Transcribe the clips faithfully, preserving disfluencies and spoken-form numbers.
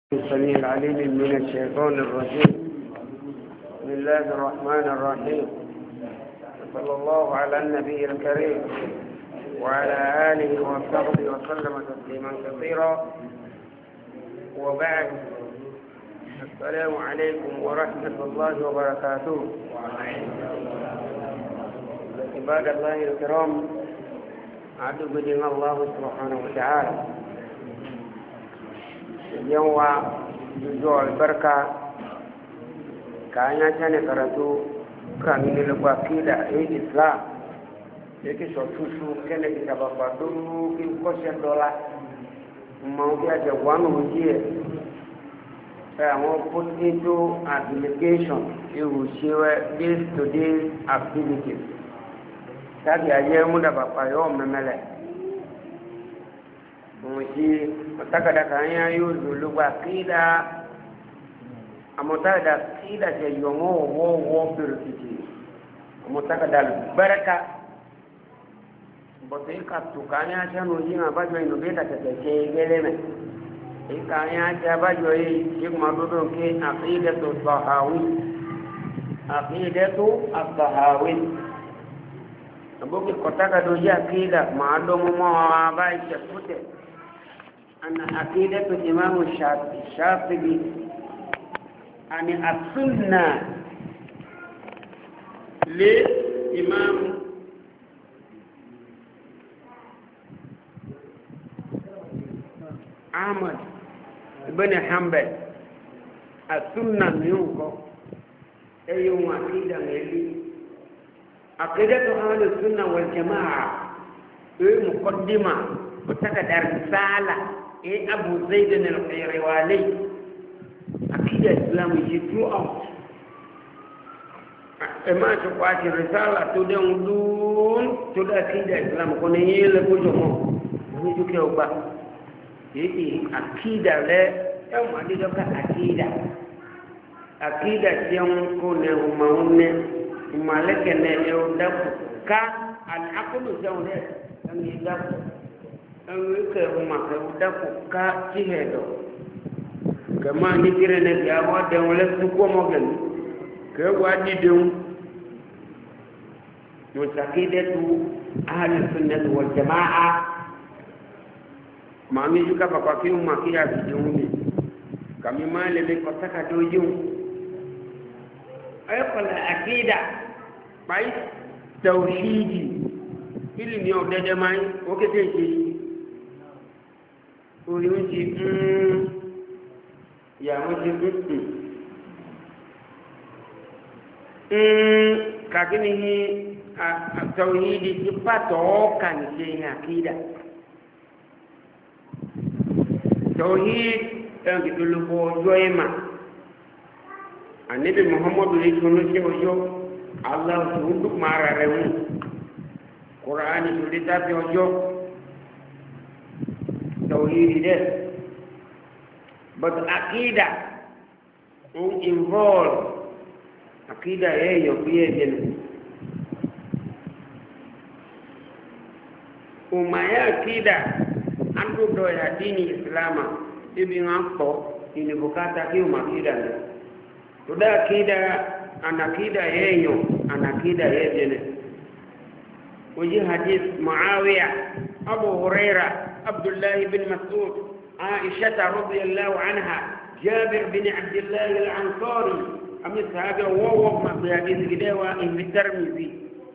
السميع العليم من الشيطان الرجيم. بسم الله الرحمن الرحيم. صلى الله على النبي الكريم وعلى آله وصحبه وسلم تسليما كثيرا، وبعد. السلام عليكم ورحمة الله وبركاته. عباد الله الكرام، أعوذ بدين الله سبحانه وتعالى. اليوم جزء البركة كان يجاني كرتو كان يلقى كيدا الإسلام يكي سوتوسو كان يكتب بدو كي كوشة دولا موجة جوانو هجيه فهو put into application iwusiwe day-to-day activities tagi aje muda bapa yo memele muji matakada kanya yuzu lugha kida amotada kida je yomo wo wo birkiti amotakada baraka bote ka tukanya chano jinga bajo inobeta tete geleme ikanya ja bajo yi jigma dodo ke aqidatu tahawi aqidatu at-tahawi abuki kotaka doja akida maadomo mwa bai chakute أن عقيدة الإمام الشافعي أن السنة لإمام أحمد بن حنبل السنة نيوكو أيوم عقيدة ملي عقيدة أهل السنة والجماعة مقدمة وتكدر رسالة إيه أبو زيد القيرواني أكيد الإسلام يجي throughout إما تقاط الرسالة تدون دون تدا أكيد الإسلام كونه يلقو جمو نيجو كيوبا إيه أكيد له يوم ما ديجوكا أكيد أكيد يوم كونه هما هما لكنه يودف كا العقل زونه أن يدف أن يكره ما كودك كاتيهدو كما نكره نبي أود ولا سكوا مغن كوادي دون متأكدة أهل السنة والجماعة ما ميجوك بقاكيو ما كيا بدوني كم ما لبي كتك دوجون أيقول أكيدا باي توحيدي ili ni odede mai okete ji orí ń ti ìyàwó ti kàkí ni ní àtọ̀yìdì ti pàtó ọ̀kà nìṣe ní àkídà tọ̀yìdì ẹ̀rùn ìdólógbò ọjọ́ ẹ̀mà àníbi muhammadu lè tún lóṣẹ́ ọjọ́ aláwọ̀ tó ń dùkmà ara rẹ̀ mú kùránì tó lè tàbí ọjọ́ tawhid there, but akida will involve akida yeyo pia jeni umaya akida andu do ya dini islama ibi ngapo inibukata ki umakida to da akida anakida yeyo anakida yejene uji hadith muawiya abu hurairah عبد الله بن مسعود عائشة رضي الله عنها جابر بن عبد الله الأنصاري أمي صحابي ووو ما بيحديث كده إن الترمذي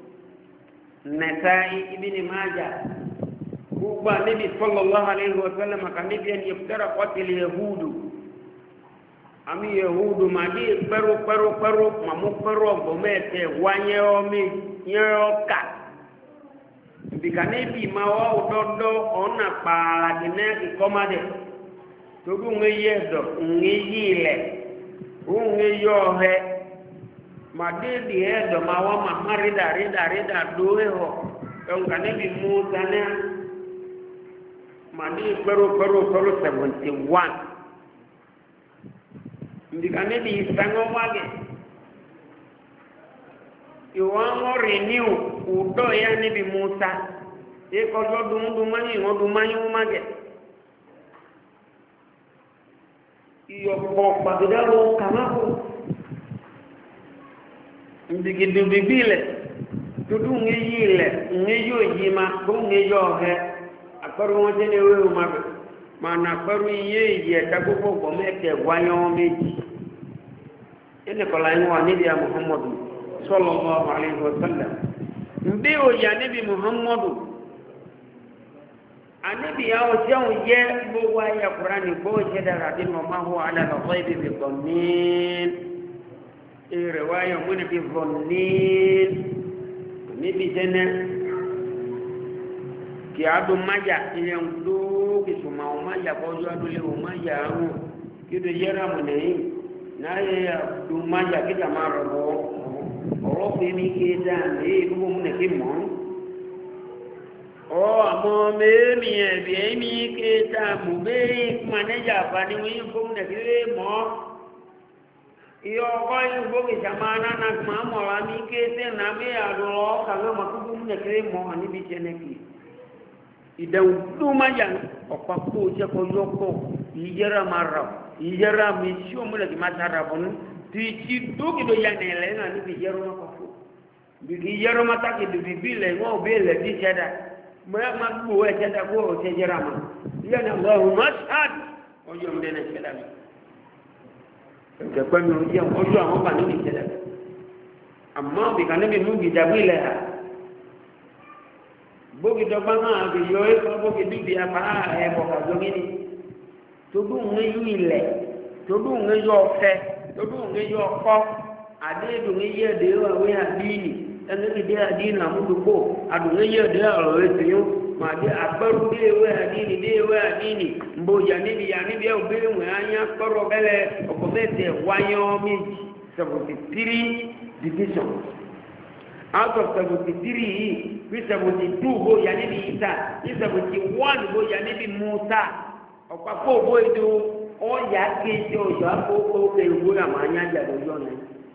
نسائي ابن ماجه هو النبي صلى الله عليه وسلم كان نبي أن يفترق اليهود أمي يهود ما دي برو برو برو ما مو برو بمت وانيومي يوكا bikanebi mawa udodo ona para dineki komade togu ngeyedo ngeyile ungeyohe madedi edo mawa mamarida rida rida doeho onkanebi musa ne madi pero pero pero seventy-one bikanebi isango wage iwango renew udo ya nibi Musa e ko do dum dum mani ngo dum mani umage iyọ̀pọ̀ pàgídáró kàmáko ndigidu bibi lẹ̀ tudu ŋe yi lẹ̀ ŋe yó yi ma kó ŋe yọ hẹ akpẹ́rù wọn tẹ́ ní ewé wọn ma bẹ̀ mà nà akpẹ́rù yé yẹ tagbogbo gbọmẹ tẹ wáyọ méjì ẹnì kọlá yín wà níbi ya muhammadu sallallahu alaihi wa sallam nbí o yà níbi muhammadu anibi ya o jẹun yẹ gbogbo ayé kurani bó o ṣe dára bí mo máa hó alàlọ́kọ́ ibi bí gbọ̀nìn èrè wáyé mo níbi gbọ̀nìn níbi jẹ́nẹ́ kí a dùn májà ìyẹn tó kì sùnmọ́ àwọn májà kọjú adúlé wọn májà àwọn kí ló yẹra mu nìyí náà yẹ dùn májà kí jà máa rọ̀ bọ́ ọ̀rọ̀ fún mi kí dáa ní gbogbo mu nìkí mọ́ ọ àmọ́ mẹ́mí ẹ̀bí ẹ̀mí kéta mú bẹ́ẹ̀ manéjà fani wọ́n yín fún nìkí lé mọ́ iyo ọkọ yìí gbógi sàmánà náà máa mọ̀ra ní kéte náà bí àlọ́ kàwé màkúkú mu nìkí mọ́ níbi jẹ́nẹ́kì ìdẹ̀wù tó máa yà ọ̀pá kó o jẹ́ kó yọkọ̀ ìyẹ́ra máa rà ìyẹ́ra mi tí o múlẹ̀ kì máa sára fún un tí tí dókítà yà ní ẹ̀lẹ́ náà níbi ìyẹ́rọ máa kọ̀ fún bìkì ìyẹ́rọ máa tàkì dùbí bí ilẹ̀ wọn ò bí ilẹ̀ bí sẹ́dá mọ́yá máa gbó ẹ̀ sẹ́dá kó o ṣe yẹ́ra ma yẹ́ ní ọlọ́run máa ṣáàd ọjọ́ mi dẹ́nà sẹ́dá mi ẹ̀kẹ́ mi ò jẹ́ ọjọ́ àwọn bà níbi sẹ́dá àmọ́ bìkà níbi mú gìdàgbé ilẹ̀ ha bóki dɔgba náà fi yọ ẹfọ bóki dúbi afa ẹbọ kàdó gini todo ŋe yú ilẹ̀ todo ŋe yọ ọfẹ todo ŋe yọ ọkọ adé do ŋe yẹ ẹdẹ awé adini ẹnẹ ti dé adini amúdùkọ ado ŋe yẹ ẹdẹ ọrọ ẹsẹ yó mà dé akpẹrù dé ewé adini dé ewé adini mbọ yanibi yanibi ẹ òbí wọn anya kpọrọ bẹlẹ ọkọ mẹsẹ wáyọ méjì seventy three division. Out of seventy-three, we seventy-two go yanibi Isa, we seventy-one go yanibi Musa. Ọ̀pápọ̀ owó ètò ọ̀yà kéde ọ̀yọ́ àkókò ewu àmọ́ anyájà lọ́jọ́ náà.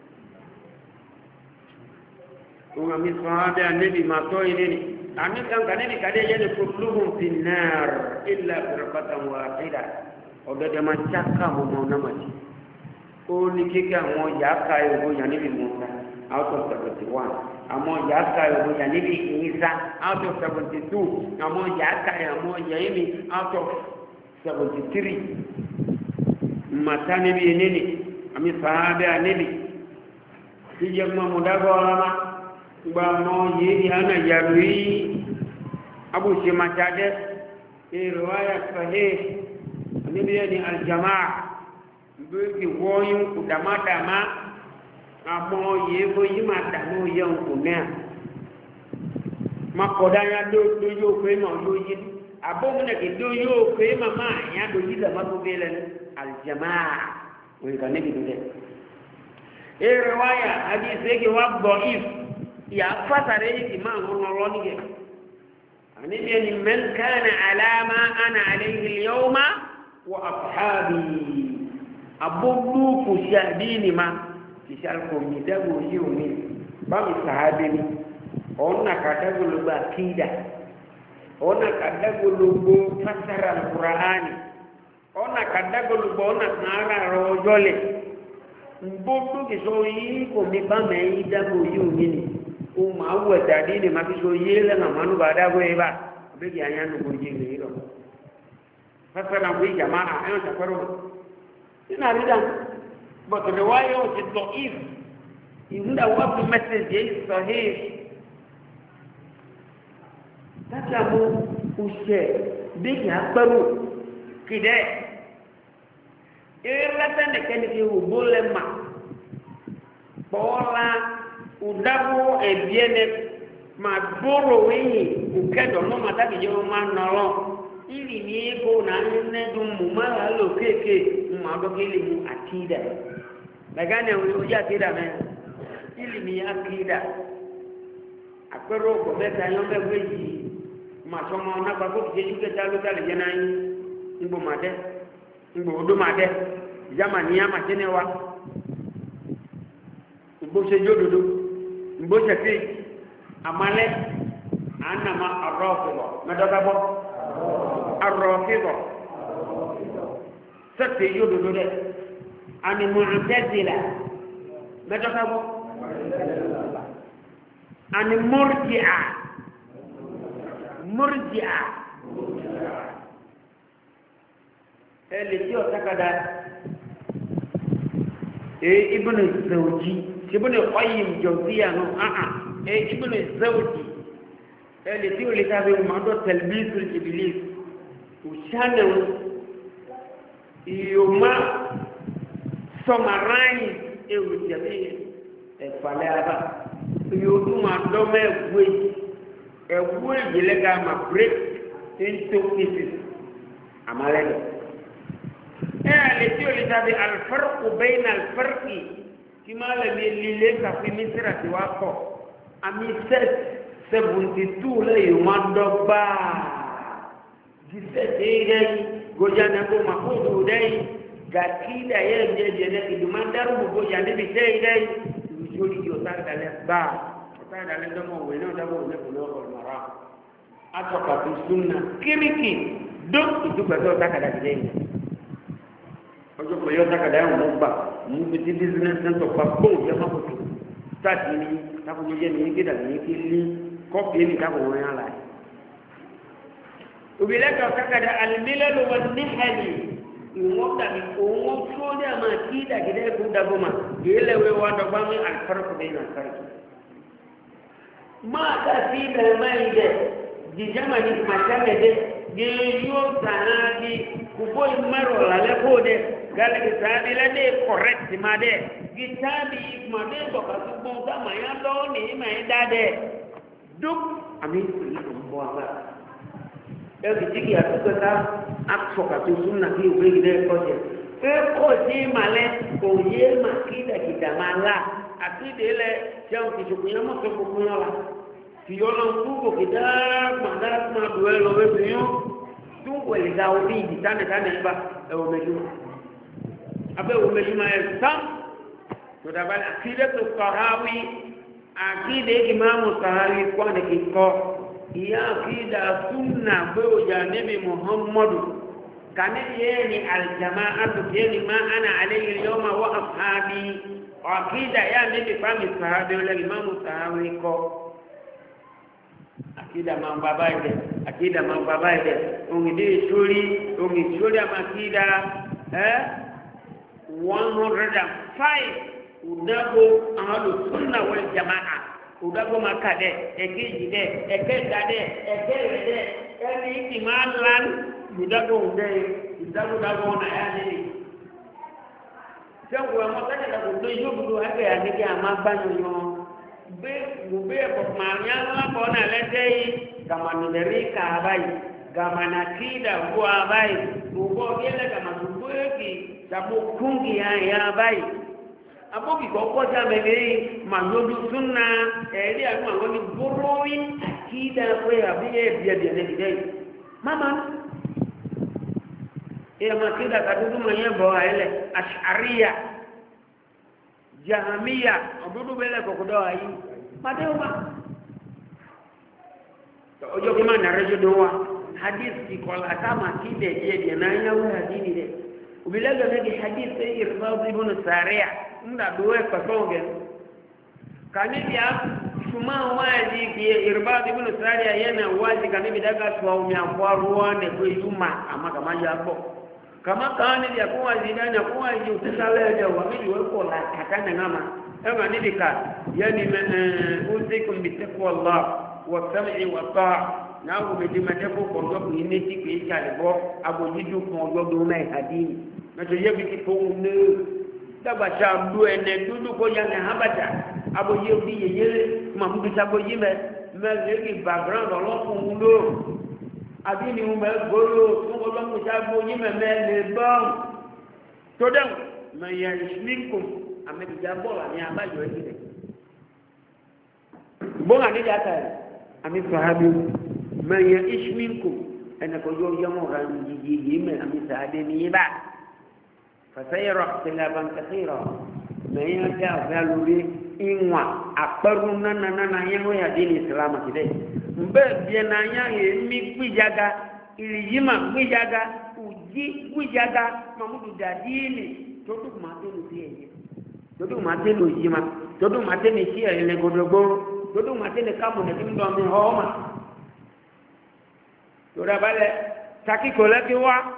Òun àmì sọ abẹ́ ànẹ́bì máa tọ́ ilé ni. Àmì kankan ànẹ́bì kàdé yẹn ni kòtùlùhùn fi náà ilẹ̀ àfẹ́rẹ́pàtà wà àfẹ́dà. Ọ̀gẹ̀dẹ̀ máa ṣáká mọ́mọ́ náà mà sí. Ó ní kíkẹ́ àwọn ọ̀yà ká ewu yanibi Musa out of seventy-one. Àmọ́ ìyá ká ìwò yà níbi ìyíṣà out of seventy two àmọ́ ìyá ká àmọ́ ìyá yìí mi out of seventy three màtá níbi ìníni àmì sàábẹ́ níbi tí jẹ́ mọ́ mọ̀dágọ́ ọlọ́mà gba mọ́ yìí ní àná yàrá yìí abúṣe màtádẹ́ èrò ayà sọ̀hẹ́ níbi ẹni aljama bí wọ́nyún kùdàmádàmá àmọ́ yìí bó yí máa dàmú yẹ òkú náà máa kọ̀dá ya dó yóò pé mà yóò yí àbómúnẹ̀kì dó yóò pé mà máa yá dó yí dàmá tó bí lẹ́nu àlìjàmá òyìnbá níbi tó dẹ̀. èrè wáyà àbí ìsèké wá gbọ́ if ìyá fásitì yìí ti máa ń rán lọ nígẹ̀. àníbi ẹni mẹ́ńkánà àlámà àná àlẹ́yìn yẹ́wọ́mà wọ àfáàbì àbógbó kò sí àdínì máa. Ìṣàlùkò mi dẹ́gbò yí omi bámi sàábé mi ọ̀nà kàdágologbo àkídà ọ̀nà kàdágologbo fásitì alukuraani ọ̀nà kàdágologbo ọ̀nà sàárà ọjọ́ lẹ̀ nbọ́dọ̀ kìsọ yìí kò mi bámi yí dẹ́gbò yí omi ni o máa wù ẹ̀dá dín ní ma fi so yé lẹ́nà mánu bá dágbó yé bá abégi àyà nùgbò yé lè yí lọ fásitì alukuraani jàmá àyàn sàkọ́rọ̀ nínú àrídà. But the riwayah is da'if. Even the word message is sahih. That's a move who said, big akbaru kide. Irratan de keniki ubulema. Bola udabu ebiene madoro wi ukedo no mataki yo manolo. Ili ni ego na nne dum mumala lo keke mmadoke ili mu akida. Bagane uja akida men. Ili ni akida. Akwero ko beta yombe weji. Masomo na ba ko jeju ke talo tale jenai. Ngbo made. Ngbo odo made. Jamani ya matene wa. Ngbo se jododo. Ngbo se fi amale anama arrafida. Madoka bo arrafida sete yo do de ani mu'tazila meta ka bo ani murji'a murji'a ele ti o takada e ibn zawji ibn qayyim jawziya no a a e ibn zawji ele ti o le ka be ma do talbisul iblis ushana yoma summarize e o jabe e fale aba yo do ma do me gwe e gwe ile ga ma break into pieces amale اللي تقول ده الفرق بين الفرق كما لم يليك في مصر سواكو امي ست سبعين لا يمدبا جسد دي غجانا كو ماكو دي غاكيدا يجي جنة دماندار بو جاني بيتي دي يجولي يوتار دالبا يوتار دالبا وينو دابو نكو نكو المرا اتوقع في السنه كيميكي دوك دوك دوك تاكدا دي ọjọ́ pẹ̀lú ọ̀tàkàdá ẹ̀wọ̀n mọ́ gbà mú bí tí business center pa bóun jẹ́ mọ́kòtò táàtì ní tákùnjẹ jẹ́ ní kéda ní kí ní kọ́pì ní káàkùn wọn yá láì. òbí lẹ́kọ̀ọ́ ọ̀tàkàdá àlùmílẹ̀ ló wọ ní ẹ̀lì ìwọ̀n tàbí òun tó ní àmà kí dàgídá ẹ̀kú dàgbọ́mà kìí lẹ́wẹ́ wá dọ́gba ní àlùfáàrùkù bẹ́ẹ̀ náà sáré. máa dá sí ibẹ̀ máa ń jẹ jìjàmà ní màtàmẹ́dẹ́ yóò tàná bí kúbó ìmọ̀rọ̀ lálẹ́ kó dẹ gálẹ̀ kìtàbí lẹ́dẹ̀ correct ma dẹ̀ kìtàbí ma dẹ̀ bọ̀kà tó gbọ́n ká mà yá lọ́wọ́ ní ìmọ̀ yín dá dẹ̀ dúk àmì ìpìlẹ̀ tó ń bọ̀ àgbà ẹ kìtì kì àtúntò ká àfọ̀kà tó sún nà kí ìwé yìí dẹ́ kọ́ jẹ ẹ kọ́ sí ìmàlẹ́ kò yé mà kìdàkìdà máa la àtúndé lẹ jẹun kìtùkù yẹn mọ̀tò gbogbo yẹn la fìyọ́nà kúkò kìtà gbàdá máa dùn ẹ lọ wẹ́ fìyọ́n tún wẹ̀lẹ̀ dá orí ìdí tánìtánì ẹ̀bá ẹ̀wọ̀ mẹ́júmọ́ abẹ́ ẹ̀wọ̀ mẹ́júmọ́ ẹ̀ tán tó dábà ní àkídẹ́ tó kọ̀háwí àkídẹ́ ìmáàmù kọ̀háwí kọ́ni kíkọ́ ìyá àkídà súnà gbé òjà níbi muhammadu kàní yẹ́ ni aljama àtúntì ni má ana àlẹ́yìn yọ́mà wọ́n àfáàbí àkídà yá níbi fámi kọ̀háwí ọlẹ́ ìmáàmù kọ̀háwí kọ́ akida mambo baba ile akida mambo baba ile ungidi shuri ungi shuri ama akida eh one hundred five udago ahlu sunna wal jamaa udago makade ekiji de ekeda de ekele de yani ikimalan udago unde udago dago na yani sio kwa mtaka na kudojo budu hake yaniki amabanyo yo be gube ko manyanga bona ledei kama nideri ka bai kama nakida kwa bai ugo gele kama dubuki sabu kungi ya ya bai aboki ko ko jamebe manyodu sunna eri aku ngoni boroi akida ko ya biye biye biye bidai mama e makida kadudu manye bo ile ash'ariyya jahamia odudu bele ko doa yi madeuma to ojo kima na rejo doa hadith ki kola kama kide je je na ya wa hadithi de ubilaga ngi hadith sai irbad ibn sariya nda doe ko songe kanibia shuma waji ki irbad ibn sariya yana waji kanibi daga tuwa umya kwa ruwane kwa yuma ama kama yako kama kani ya kuwa zidana kuwa yutasaleje wa mimi wako la katana ngama kama nilika yani usikum bitaqwa Allah wa sam'i wa ta'a na umejima depo kondo kuineti kuichale bo abojidu kondo do mai hadini na to yebi ki to ne daba chambu ene dudu ko yana habata aboyebi yeyele mamudu sabo yime meleki background olofun ndo àbí ni mo gbọ́rọ̀ fún ọlọ́run ṣáàgbó yí mẹ́mẹ́ lè bọ́n tó dẹ̀wọ̀n mẹ́yà ìṣmíkùn àmẹ́bìjà bọ́ọ̀lá ní abájọ́ ẹ̀kìlẹ̀ bọ́n àdíjà tààrí àmì sàábí mẹ́yà ìṣmíkùn ẹnìkọjọ́ yọmọ ra yìí yìí mẹ́ àmì sàábí ní yí bá fàṣẹ́yẹrọ tẹlẹbàǹkàṣẹ́rọ mẹ́yà jẹ́ àfẹ́ lórí ìwọ̀n àpẹrù nánà yẹn wọ́n yà dé ní ìsìlámù kìlẹ̀ mbe bie na anya emi gbijaga irijima gbijaga di gujaga mamudu dadini todo matelo tie todo matelo jima todo matelo chia ile godogbo todo matelo kamo na timdo mi homa tora bale taki kolaki wa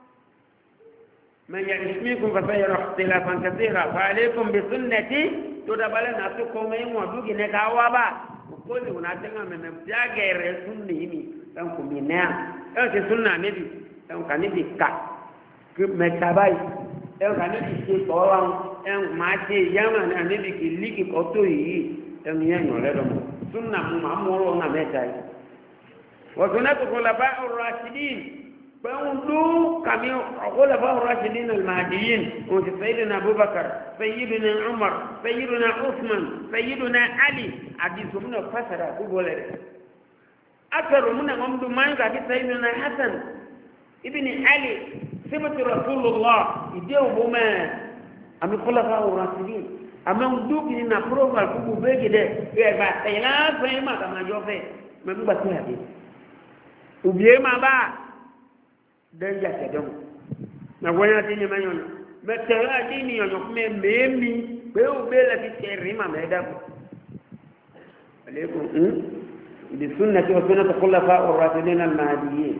man yashmikum fa sayara ikhtilafan kathira fa alaykum bi sunnati tora bale na to ko mai mo dugi ne ka wa ba ko ni unatenga meme jagere sunni himi tan ko minea e sunna ne bi tan kanidi ka mẹtabai ẹn ka níbi ṣe tọ́wọ́ ẹn máa ṣe yáma ní àníbi kì líkì kọ́tó yìí ẹn yẹn yàn lẹ́dọ̀ mọ́ súnà mú máa mú ọ̀rọ̀ náà mẹ́ta yìí. wọ́n náà kókó lọ́ba ọ̀rọ̀ àṣìdín pẹ̀lú ló kàmí ọ̀kọ́ lọ́ba ọ̀rọ̀ àṣìdín náà màdìyìn òun ti sayyidina abubakar sayyidina umar sayyidina usman sayyidina ali àdìsó múnà fásara gbogbo lẹ̀ akẹ́rù múnà wọn dùn máa ń kà sí sayyidina hasan ibni ali sibiti rasulullah ide obume ami khulafa ar-rasulin ama nduki ni na profile kubu begi de e ba tayla fe ma kama jofe me ngba ti hadi ubie ma ba denja kedom na wona ti ni manyo me tayla ti ni yo me memi be o be la ti seri ma me da alaykum bi sunnati wa sunnati khulafa ar-rasulin al-mahdiyyin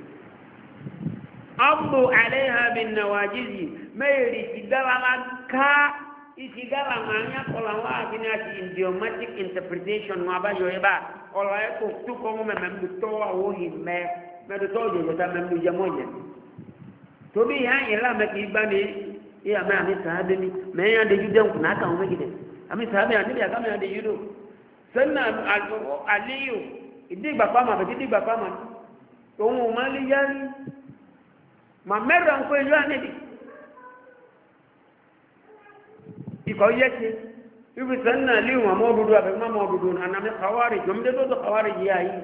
abdu alaiha bin nawajizi mayri sigala ka isigala manya kola wa kini ati idiomatic interpretation wa ba yo eba ola e ko tu ko mo me me to wa wo hi me me to je ta me je moje to bi ha ila me ki ba ni ya me ami sahabe mi me ya de jude ku na ka o me gide ami sahabe ani ya ka me de yudo sanna aliyu idi gba pa ma be idi gba pa ma to mo ma li yari ma mẹ́rọ nǹkan ìlú àníbi ikọ̀ yẹ́sẹ̀ ibi sẹ́nà líwọ̀n àmọ́ òdúdó àbẹ̀mọ́ àmọ́ òdúdó ànàmì kàwárì jọmọdé tó tó kàwárì yìí ayé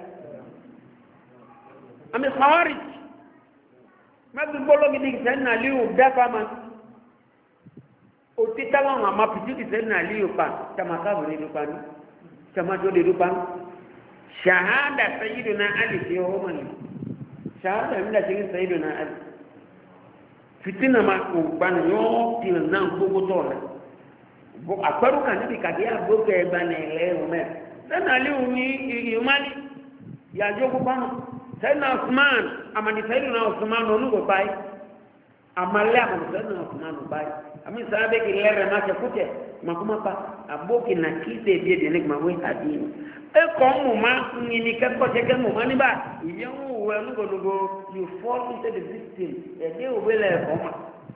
àmì kàwárì mẹ́bí gbọ́lọ́gidi sẹ́nà líwọ̀n dáfà ma òtítà wọn àmọ́ pìtìkì sẹ́nà líwọ̀n pa tàmàkàwò lè dúpa ní tàmàjọ lè dúpa ní ṣàhádà sẹ́yìdùnà alì fi ọwọ́ mọ̀ ní ṣàhádà mílẹ̀ sẹ́yìdùnà alì fitina ma o gbani yɔn tiri nan gbogbo tɔ la bo akpɛru kan níbi kàdé agbókè ɛgbani lɛ ɛmɛ sɛnɛ ali wo ni yomali yadzɔ gbogbo ano sɛnɛ ɔsuman amadi sɛnɛ na ɔsuman ɔnu gbɔ ba yi amalɛ amadi sɛnɛ na ɔsuman ɔnu ba yi ami sɛ abe ki lɛ rɛ ma sɛ kutɛ makoma pa aboki na kise bie bie ne kuma wo adi ekɔ mu ma nyini kɛkɔ tɛ kɛ mu ma ni ba ìyẹn wo wɛ nugonugo you fall into the victim ɛdí o bɛ lɛ ɛkɔ ma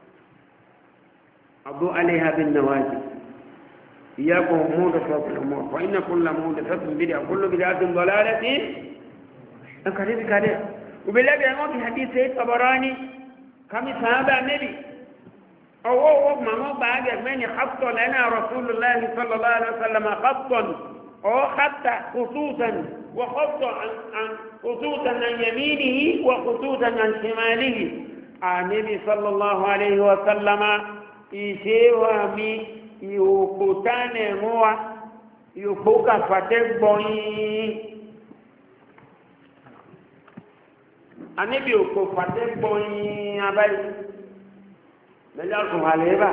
abu aleha bin nawaji iya ko mu da fa ko mu fa inna kullu mu da fa bi da kullu bi da dalalati an kare bi kare o bɛ lɛ bɛ ngo bi hadith tabarani kami sahaba nabi awo wo ma ngo ba ga meni khatta lana rasulullah sallallahu alaihi wasallam khattan أو حتى خصوصا وخصوصا عن, عن خصوصا عن يمينه وخصوصا عن شماله النبي صلى الله عليه وسلم يشيوا مي يوكتان هو يوكوكا فتبوني النبي يوكو فتبوني أبالي ملياركم عليها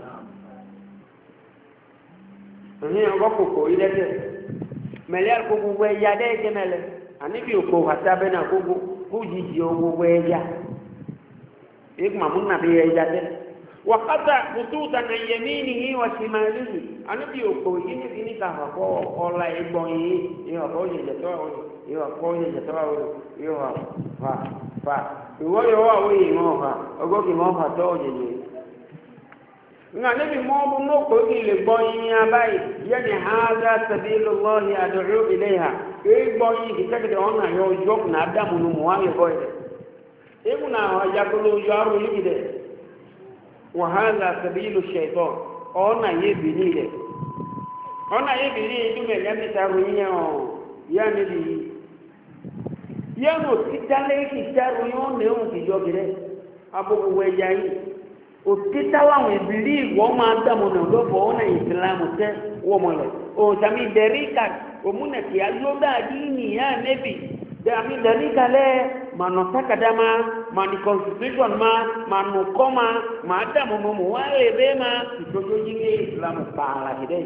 هي وقوكو إلى ذلك mẹlẹ́rì kó gbogbo ẹja dẹ́ ẹ̀jẹ̀ mẹlẹ́ àníbi òkò àtàbẹ̀ náà gbogbo kó jìjì ó gbogbo ẹja èkó màmú nàbí ẹja dẹ́ wàkàtà kùtùtà nà yẹmí nìyí wà sí máa lùlù àníbi òkò yìí ní kíní ká fà kọ́ ọ̀la ẹgbọ̀n yìí ìwà kọ́ yẹ̀jẹ̀ tó wà ìwà kọ́ yẹ̀jẹ̀ tó wà ìwà fà fà ìwọ yọ wà wọ́n yìí wọ́n fà ọgọ́kì wọ́n fà tó yẹ̀jẹ̀ nga nabi mobu noko ile boyi abai yani hada sabilullahi ad'u ilayha e boyi kitaka ona yo jok na adamu no muwaye boy e kuna yakulu yaru yide wa hadha sabilu shaytan ona yebini de ona yebini dume yami taru nyo yani di yano kitale kitaru yo ne on kijogire abu wejayi òtítà wàwọn ìbílí ìwọ́n máa dámọ̀ náà lọ́bọ̀ ọ̀nà ìsìlámù tẹ́ wọ́n mọ̀lẹ̀ òtàmì dẹ̀ríkà òmùnẹ̀kì ayọ́dá àdínì yá nẹ́bì Dami dari kale manotaka dama mani constitution ma manu koma mada mumu wale bema kitojo jinge Islam pala hidai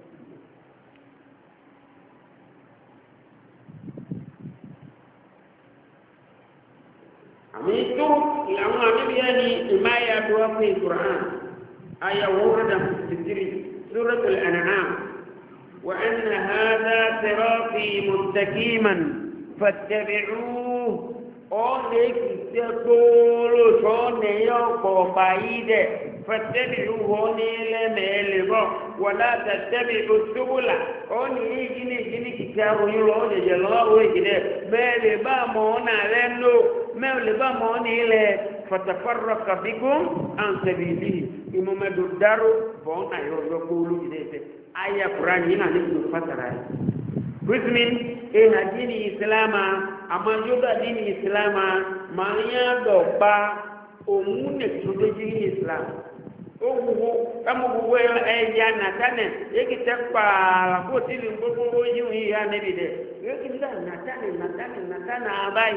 ami turuk yang nabi yani imaya dua fi Quran ayat warada fi surah al-an'am wa anna hadha sirati mustaqiman فاتبعوه أولئك تقولوا شون يوقف بعيدا فاتبعوه نيل ميلبا ولا تتبعوا السبل أولئك جني جني كتابوا يلون جلوا كده ميلبا مونا لنو ميلبا مونيله فتفرق بكم عن سبيله إمام الدارو بونا يقولوا كده آية قرآن هنا نقول فترة Bismin ina dini Islama ama yoga dini Islama manya dopa omune tudo dini Islam owo kama buwe e ya natane yekitekpa la kotili ngogo yu ya nebide yekita natane natane natana abai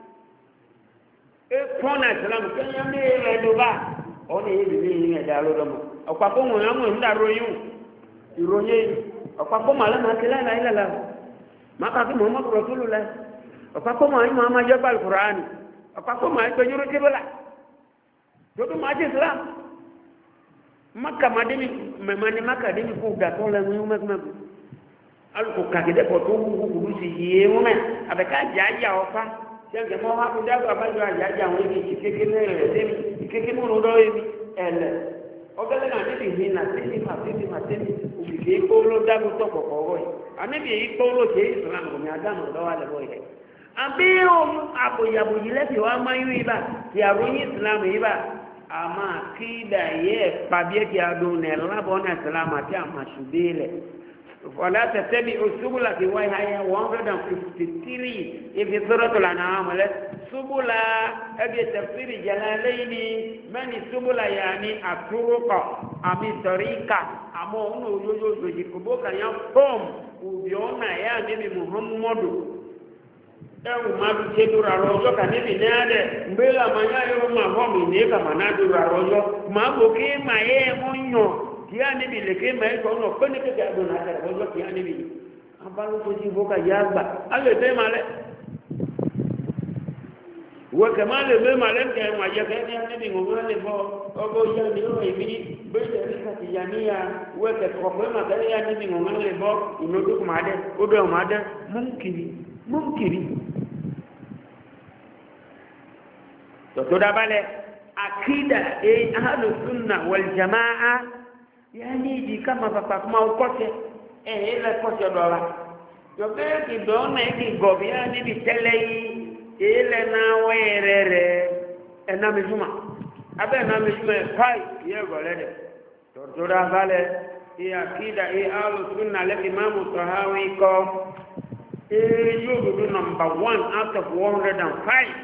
e kona Islam kenya me le doba oni yebi ni da lo domo opapo mo ya mo ndaro yu iroye opapo mala makela la ila la maka ki Muhammad Rasulullah apa ma ni Muhammad jabal Quran apa ma to nyuro ti bala to ma ji Islam Makka madini memani Makka dini ku ga to la mu mak mak al ko ka de ko to ku ku si ye mu me abeka jaja ofa yang ke mo ha ku da ba jo jaja mu ni ki ki ne le de ki ki mu no do yi ele ogele na ni bi na ti ma ti ma ti ubi ko lo da ko to ko ko anabi yi tolo je Islam ko mi adamu do wale boy de abi o abo ya bo yile ti wa mayu iba ti arun Islam iba ama kida ye pabie ki adu ne la bona Islam ati ama shubile wala tattabi usbula fi wa haya one fifty-three ifi suratul an'am la subula abi tafsiri jalalaini mani subula yani aturuqa ami tarika amo uno yoyo yoji kuboka ya pom ubiona ya nabi Muhammadu ewu madu chedura rojo kanibi nade mbela manyayo mahomi ne kama nadura rojo maboke maye monyo kia nabi leke mai ko no ko ne ke ga do na ta rojo kia nabi abalu ko ji boka yagba ale be male wa kamale be male ke wa ya ke ne nabi ngogo ne bo ogo ya ni o ibi be de ka ti yania wa ke ko ko ma ga ya nabi ngogo ne bo ino du ko made o do made mumkini mumkini to to da bale akida e ahlus sunna wal jamaa yani di kama papa kuma ukote eh ile kote dola yo be ki dona ki gobia ni bi telei ile na werere ena mizuma abe na mizuma kai ye golede to to da bale e akida e ahlus sunna le imam tahawi ko e yo do number one out of one hundred five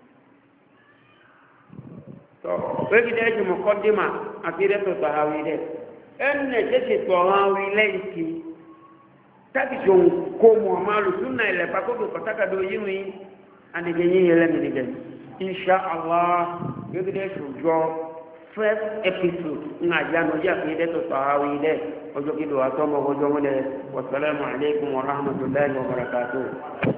to we ki de mukaddima akida to tahawi de enne tete to hawi lenki taki jon ko mo malu sunna ile pa ko ko taka do yimi ani genyi ile ni digen insha Allah yede jo first episode nga jano ja ki de to hawi de ojo ki do atomo ojo mo de wassalamu alaikum wa rahmatullahi wa barakatuh